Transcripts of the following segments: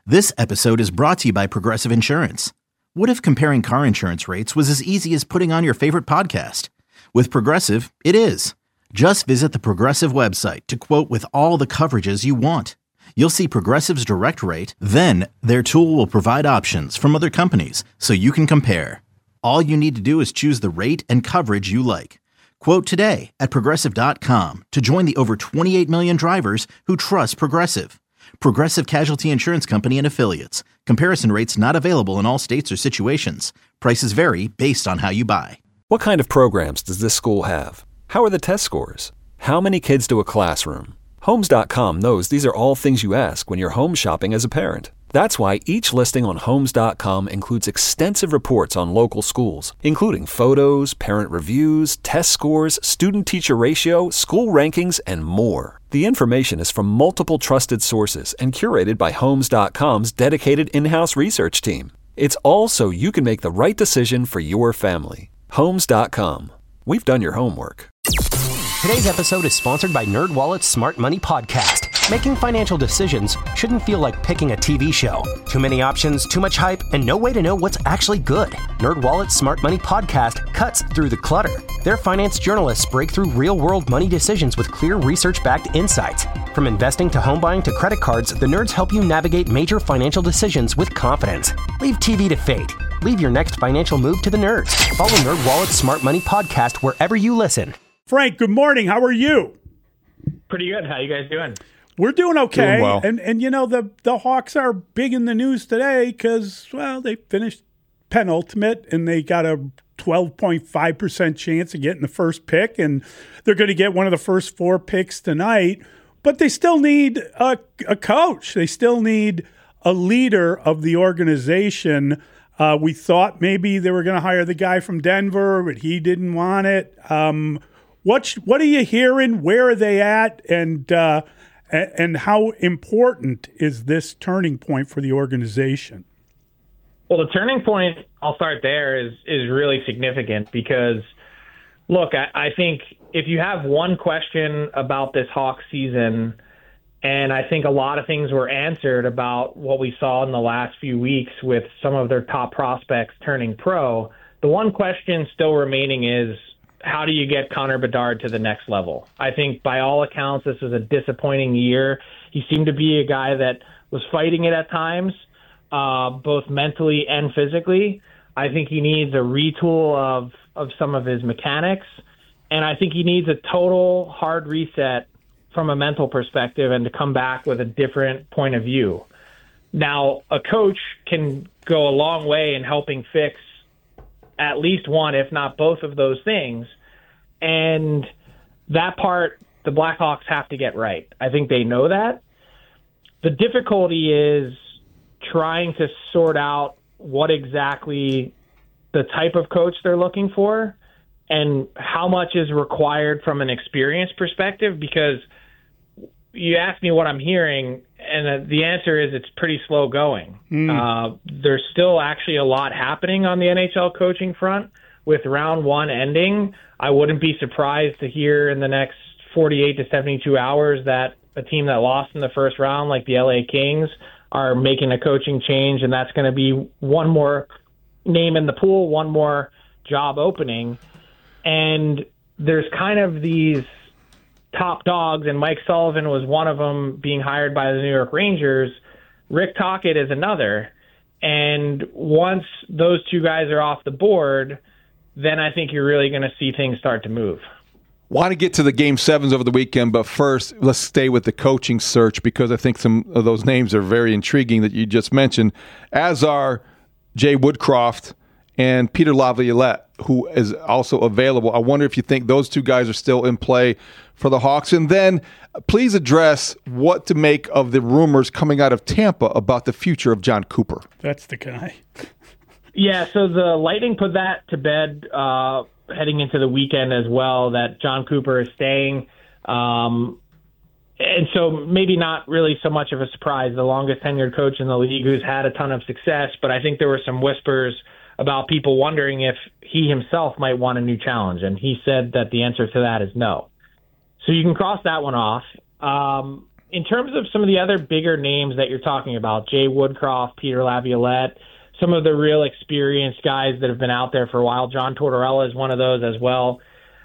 This episode is brought to you by Progressive Insurance. What if comparing car insurance rates was as easy as putting on your favorite podcast? With Progressive, it is. Just visit the Progressive website to quote with all the coverages you want. You'll see Progressive's direct rate, then their tool will provide options from other companies so you can compare. All you need to do is choose the rate and coverage you like. Quote today at Progressive.com to join the over 28 million drivers who trust Progressive. Progressive Casualty Insurance Company and Affiliates. Comparison rates not available in all states or situations. Prices vary based on how you buy. What kind of programs does this school have? How are the test scores? How many kids do a classroom? Homes.com knows these are all things you ask when you're home shopping as a parent. That's why each listing on Homes.com includes extensive reports on local schools, including photos, parent reviews, test scores, student-teacher ratio, school rankings, and more. The information is from multiple trusted sources and curated by Homes.com's dedicated in-house research team. It's all so you can make the right decision for your family. Homes.com. We've done your homework. Today's episode is sponsored by NerdWallet's Smart Money Podcast. Making financial decisions shouldn't feel like picking a TV show. Too many options, too much hype, and no way to know what's actually good. NerdWallet's Smart Money Podcast cuts through the clutter. Their finance journalists break through real-world money decisions with clear research-backed insights. From investing to home buying to credit cards, the nerds help you navigate major financial decisions with confidence. Leave TV to fate. Leave your next financial move to the nerds. Follow NerdWallet's Smart Money Podcast wherever you listen. Frank, good morning. How are you? Pretty good. How you guys doing? We're doing okay. Doing well. And you know, the Hawks are big in the news today because, well, they finished penultimate and they got a 12.5% chance of getting the first pick, and they're going to get one of the first 4 picks tonight. But they still need a coach. They still need a leader of the organization. We thought maybe they were going to hire the guy from Denver, but he didn't want it. What are you hearing? Where are they at? And how important is this turning point for the organization? Well, the turning point, I'll start there, is really significant because, look, I think if you have one question about this Hawks season, and I think a lot of things were answered about what we saw in the last few weeks with some of their top prospects turning pro, the one question still remaining is, how do you get Connor Bedard to the next level? I think by all accounts, this was a disappointing year. He seemed to be a guy that was fighting it at times, both mentally and physically. I think he needs a retool of some of his mechanics, and I think he needs a total hard reset from a mental perspective and to come back with a different point of view. Now, a coach can go a long way in helping fix at least one, if not both of those things. And that part, the Blackhawks have to get right. I think they know that. The difficulty is trying to sort out what exactly the type of coach they're looking for and how much is required from an experience perspective, because you asked me what I'm hearing, and the answer is it's pretty slow going. There's still actually a lot happening on the NHL coaching front. With round 1 ending, I wouldn't be surprised to hear in the next 48 to 72 hours that a team that lost in the first round, like the LA Kings, are making a coaching change, and that's going to be one more name in the pool, one more job opening. And there's kind of these top dogs, and Mike Sullivan was one of them being hired by the New York Rangers. Rick Tocchet is another. And once those two guys are off the board, then I think you're really going to see things start to move. Want to get to the Game 7s over the weekend, but first, let's stay with the coaching search because I think some of those names are very intriguing that you just mentioned, as are Jay Woodcroft and Peter Laviolette, who is also available. I wonder if you think those two guys are still in play for the Hawks. And then please address what to make of the rumors coming out of Tampa about the future of John Cooper. That's the guy. Yeah, so the Lightning put that to bed heading into the weekend as well, that John Cooper is staying. And so maybe not really so much of a surprise, the longest tenured coach in the league who's had a ton of success, but I think there were some whispers about people wondering if he himself might want a new challenge, and he said that the answer to that is no. So you can cross that one off. in terms of some of the other bigger names that you're talking about, Jay Woodcroft, Peter Laviolette, some of the real experienced guys that have been out there for a while, John Tortorella is one of those as well.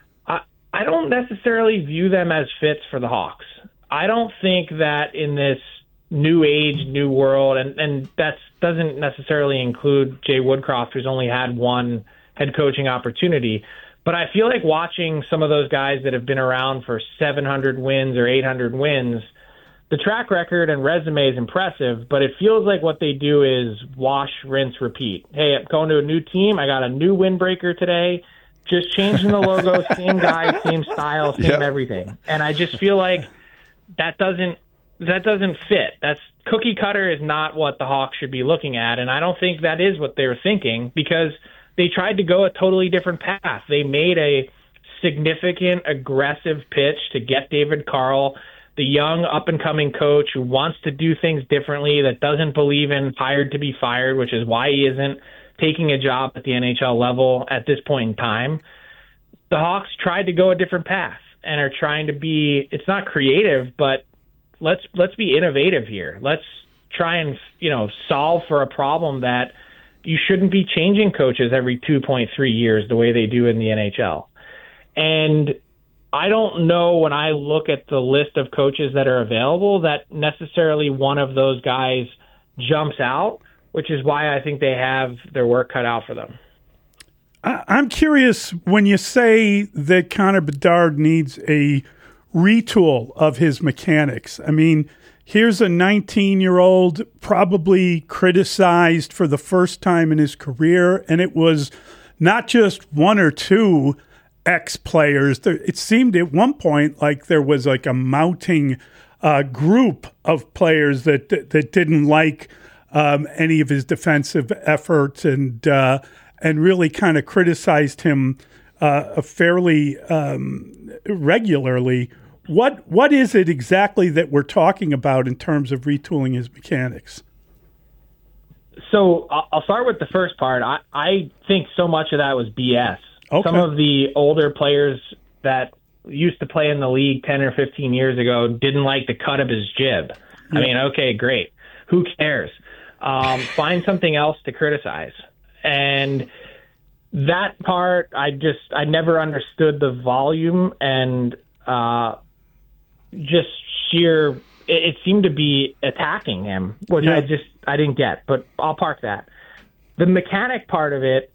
I don't necessarily view them as fits for the Hawks. I don't think that in this new age, new world, and that doesn't necessarily include Jay Woodcroft, who's only had one head coaching opportunity. But I feel like watching some of those guys that have been around for 700 wins or 800 wins, the track record and resume is impressive, but it feels like what they do is wash, rinse, repeat. Hey, I'm going to a new team. I got a new windbreaker today. Just changing the logo, same guy, same style, same everything. And I just feel like that doesn't fit. That's cookie cutter is not what the Hawks should be looking at, and I don't think that is what they were thinking, because they tried to go a totally different path. They made a significant, aggressive pitch to get David Carl, the young up-and-coming coach who wants to do things differently, that doesn't believe in hired to be fired, which is why he isn't taking a job at the NHL level at this point in time. The Hawks tried to go a different path and are trying to be, it's not creative, but let's be innovative here. Let's try and, solve for a problem that you shouldn't be changing coaches every 2.3 years the way they do in the NHL. And I don't know, when I look at the list of coaches that are available, that necessarily one of those guys jumps out, which is why I think they have their work cut out for them. I'm curious, when you say that Connor Bedard needs a retool of his mechanics, I mean, here's a 19-year-old probably criticized for the first time in his career, and it was not just one or two ex-players. It seemed at one point like there was like a mounting group of players that didn't like any of his defensive efforts and really kind of criticized him fairly regularly. What is it exactly that we're talking about in terms of retooling his mechanics? So I'll start with the first part. I think so much of that was BS. Okay. Some of the older players that used to play in the league 10 or 15 years ago didn't like the cut of his jib. I mean, okay, great. Who cares? Find something else to criticize. And that part, I never understood the volume and just sheer, it seemed to be attacking him, which I didn't get, but I'll park that. The mechanic part of it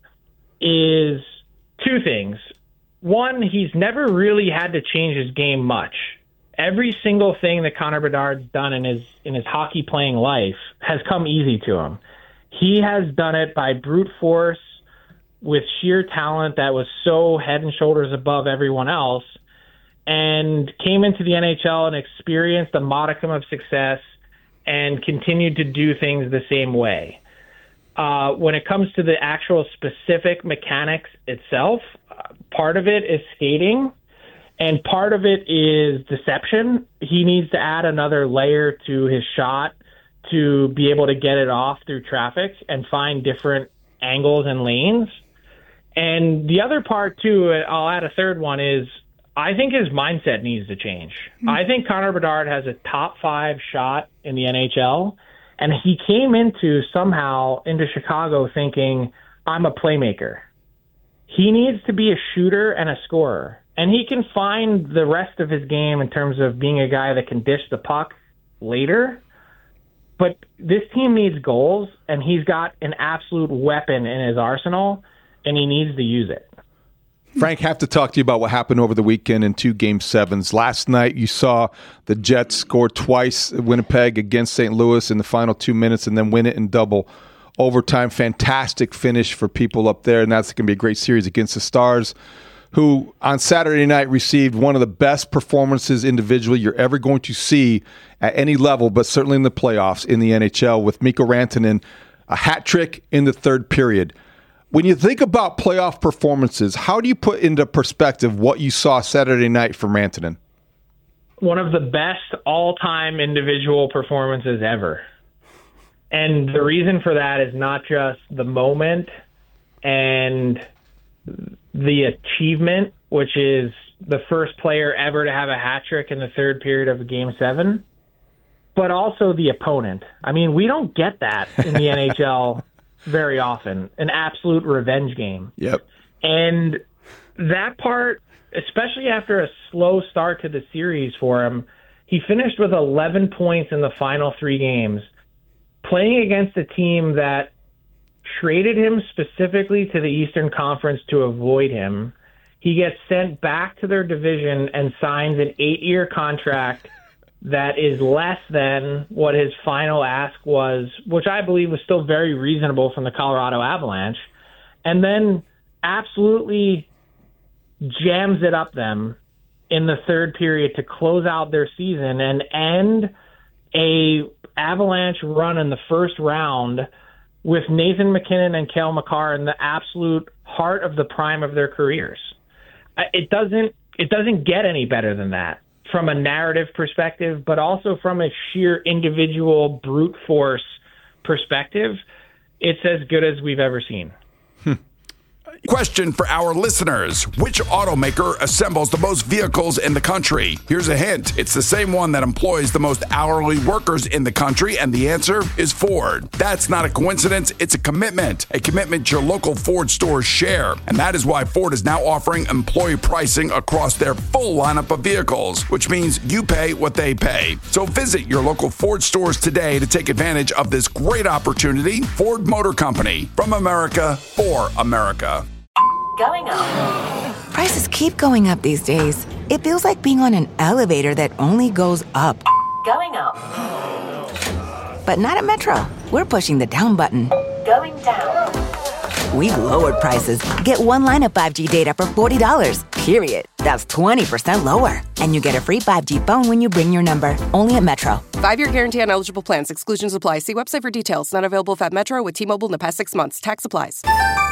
is two things. One, he's never really had to change his game much. Every single thing that Connor Bedard's done in his hockey playing life has come easy to him. He has done it by brute force with sheer talent that was so head and shoulders above everyone else, and came into the NHL and experienced a modicum of success and continued to do things the same way. When it comes to the actual specific mechanics itself, part of it is skating and part of it is deception. He needs to add another layer to his shot to be able to get it off through traffic and find different angles and lanes. And the other part, too, I'll add a third one, is I think his mindset needs to change. I think Connor Bedard has a top 5 shot in the NHL, and he came into Chicago thinking, I'm a playmaker. He needs to be a shooter and a scorer. And he can find the rest of his game in terms of being a guy that can dish the puck later. But this team needs goals, and he's got an absolute weapon in his arsenal, and he needs to use it. Frank, have to talk to you about what happened over the weekend in 2 Game 7s. Last night, you saw the Jets score twice at Winnipeg against St. Louis in the final 2 minutes and then win it in double overtime. Fantastic finish for people up there, and that's going to be a great series against the Stars, who on Saturday night received one of the best performances individually you're ever going to see at any level, but certainly in the playoffs in the NHL, with Mikko Rantanen, a hat trick in the third period. When you think about playoff performances, how do you put into perspective what you saw Saturday night from Rantanen? One of the best all-time individual performances ever. And the reason for that is not just the moment and the achievement, which is the first player ever to have a hat trick in the third period of Game 7. but also the opponent. I mean, we don't get that in the NHL very often, an absolute revenge game. Yep. And that part, especially after a slow start to the series for him, he finished with 11 points in the final 3 games, playing against a team that traded him specifically to the Eastern Conference to avoid him. He gets sent back to their division and signs an 8-year contract that is less than what his final ask was, which I believe was still very reasonable from the Colorado Avalanche, and then absolutely jams it up them in the third period to close out their season and end a Avalanche run in the first round with Nathan MacKinnon and Cale Makar in the absolute heart of the prime of their careers. It doesn't get any better than that from a narrative perspective, but also from a sheer individual brute force perspective. It's as good as we've ever seen. Question for our listeners. Which automaker assembles the most vehicles in the country? Here's a hint. It's the same one that employs the most hourly workers in the country, and the answer is Ford. That's not a coincidence. It's a commitment your local Ford stores share. And that is why Ford is now offering employee pricing across their full lineup of vehicles, which means you pay what they pay. So visit your local Ford stores today to take advantage of this great opportunity. Ford Motor Company, from America for America. Going up. Prices keep going up these days. It feels like being on an elevator that only goes up. Going up. But not at Metro. We're pushing the down button. Going down. We've lowered prices. Get one line of 5G data for $40, period. That's 20% lower. And you get a free 5G phone when you bring your number. Only at Metro. 5-year guarantee on eligible plans. Exclusions apply. See website for details. Not available at Metro with T-Mobile in the past 6 months. Tax applies.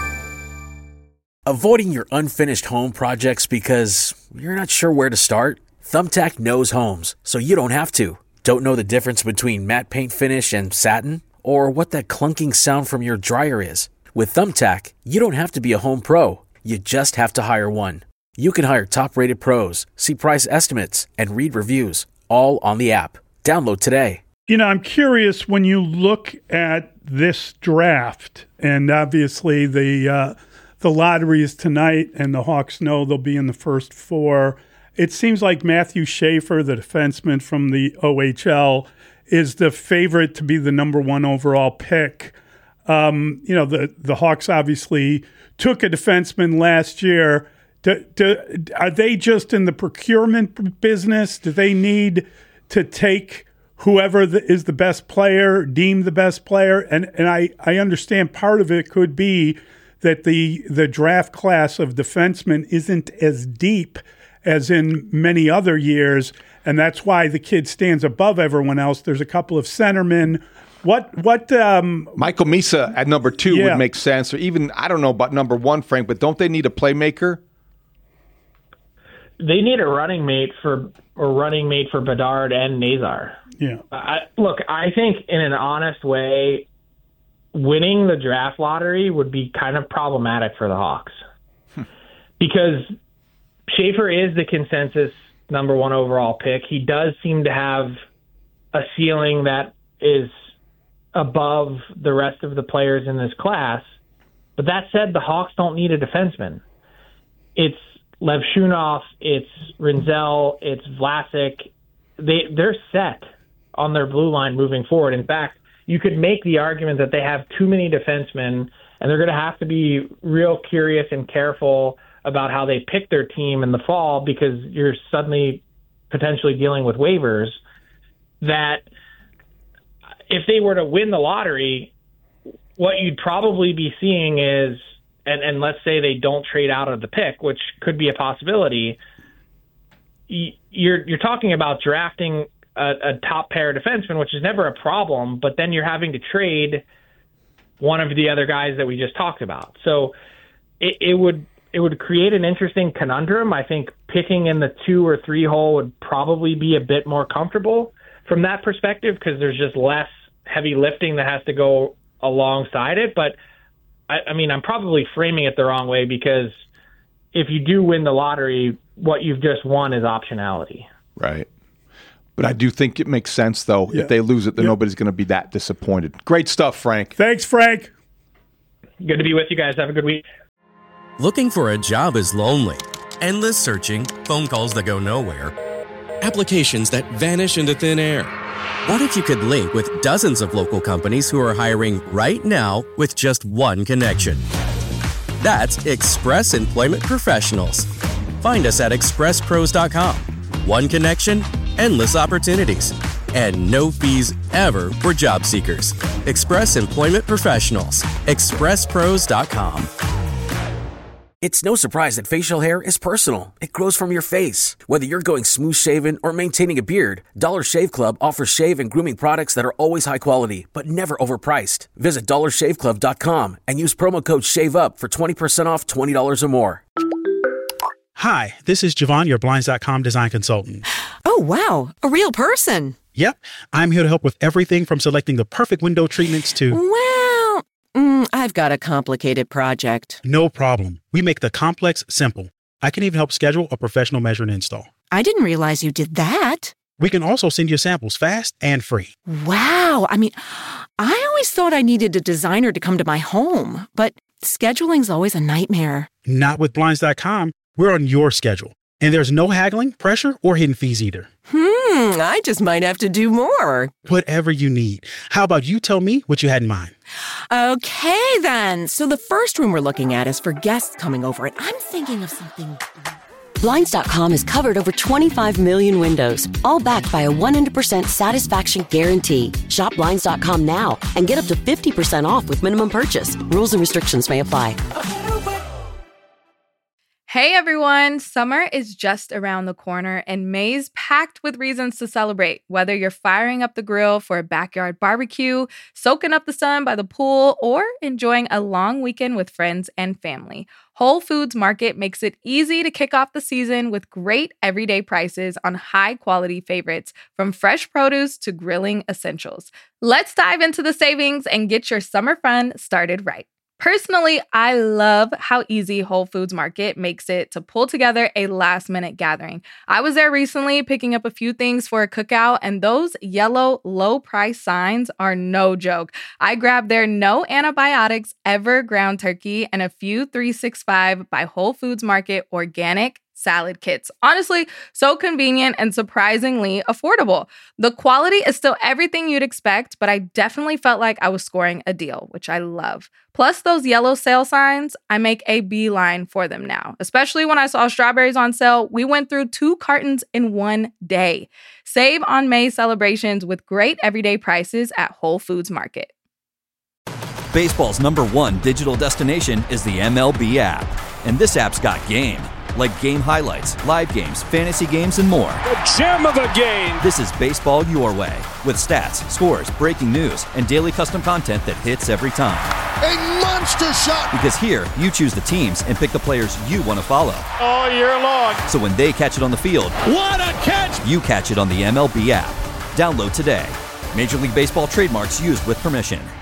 Avoiding your unfinished home projects because you're not sure where to start? Thumbtack knows homes, so you don't have to. Don't know the difference between matte paint finish and satin? Or what that clunking sound from your dryer is? With Thumbtack, you don't have to be a home pro. You just have to hire one. You can hire top-rated pros, see price estimates, and read reviews, all on the app. Download today. You know, I'm curious when you look at this draft, and obviously the lottery is tonight, and the Hawks know they'll be in the first 4. It seems like Matthew Schaefer, the defenseman from the OHL, is the favorite to be the number 1 overall pick. You know, the Hawks obviously took a defenseman last year. Are they just in the procurement business? Do they need to take whoever is the best player, deem the best player? And I understand part of it could be that the draft class of defensemen isn't as deep as in many other years, and that's why the kid stands above everyone else. There's a couple of centermen. What Michael Misa at number 2 would make sense, or even, I don't know about number 1, Frank, but don't they need a playmaker? They need a running mate for Bedard and Nazar. Yeah. I think in an honest way, winning the draft lottery would be kind of problematic for the Hawks because Schaefer is the consensus number 1 overall pick. He does seem to have a ceiling that is above the rest of the players in this class. But that said, the Hawks don't need a defenseman. It's Lev Shunov, it's Rinzel, it's Vlasic. They're set on their blue line moving forward. In fact, you could make the argument that they have too many defensemen, and they're going to have to be real curious and careful about how they pick their team in the fall because you're suddenly potentially dealing with waivers. That if they were to win the lottery, what you'd probably be seeing is, and let's say they don't trade out of the pick, which could be a possibility, you're talking about drafting a top pair defenseman, which is never a problem, but then you're having to trade one of the other guys that we just talked about. So it would create an interesting conundrum. I think picking in the 2 or 3 hole would probably be a bit more comfortable from that perspective because there's just less heavy lifting that has to go alongside it. But I mean, I'm probably framing it the wrong way because if you do win the lottery, what you've just won is optionality. Right. But I do think it makes sense, though. Yeah. If they lose it, then nobody's going to be that disappointed. Great stuff, Frank. Thanks, Frank. Good to be with you guys. Have a good week. Looking for a job is lonely. Endless searching, phone calls that go nowhere, applications that vanish into thin air. What if you could link with dozens of local companies who are hiring right now with just one connection? That's Express Employment Professionals. Find us at expresspros.com. One connection, endless opportunities, and no fees ever for job seekers. Express Employment Professionals. expresspros.com. It's no surprise that facial hair is personal. It grows from your face. Whether you're going smooth shaven or maintaining a beard, Dollar Shave Club offers shave and grooming products that are always high quality, but never overpriced. Visit dollarshaveclub.com and use promo code SHAVEUP for 20% off $20 or more. Hi, this is Javon, your Blinds.com design consultant. Oh, wow. A real person. Yep. I'm here to help with everything from selecting the perfect window treatments to... Well, I've got a complicated project. No problem. We make the complex simple. I can even help schedule a professional measure and install. I didn't realize you did that. We can also send you samples fast and free. Wow. I mean, I always thought I needed a designer to come to my home, but scheduling's always a nightmare. Not with Blinds.com. We're on your schedule. And there's no haggling, pressure, or hidden fees either. I just might have to do more. Whatever you need. How about you tell me what you had in mind? Okay, then. So the first room we're looking at is for guests coming over, and I'm thinking of something... Blinds.com has covered over 25 million windows, all backed by a 100% satisfaction guarantee. Shop Blinds.com now and get up to 50% off with minimum purchase. Rules and restrictions may apply. Hey everyone, summer is just around the corner and May's packed with reasons to celebrate. Whether you're firing up the grill for a backyard barbecue, soaking up the sun by the pool, or enjoying a long weekend with friends and family, Whole Foods Market makes it easy to kick off the season with great everyday prices on high-quality favorites, from fresh produce to grilling essentials. Let's dive into the savings and get your summer fun started right. Personally, I love how easy Whole Foods Market makes it to pull together a last-minute gathering. I was there recently picking up a few things for a cookout, and those yellow low-price signs are no joke. I grabbed their no antibiotics ever ground turkey and a few 365 by Whole Foods Market organic salad kits. Honestly, so convenient and surprisingly affordable. The quality is still everything you'd expect, but I definitely felt like I was scoring a deal, which I love. Plus those yellow sale signs, I make a beeline for them now. Especially when I saw strawberries on sale, we went through 2 cartons in one day. Save on May celebrations with great everyday prices at Whole Foods Market. Baseball's #1 digital destination is the MLB app. And this app's got game. Like game highlights, live games, fantasy games, and more. The gem of the game! This is baseball your way, with stats, scores, breaking news, and daily custom content that hits every time. A monster shot! Because here, you choose the teams and pick the players you want to follow. All year long. So when they catch it on the field, what a catch! You catch it on the MLB app. Download today. Major League Baseball trademarks used with permission.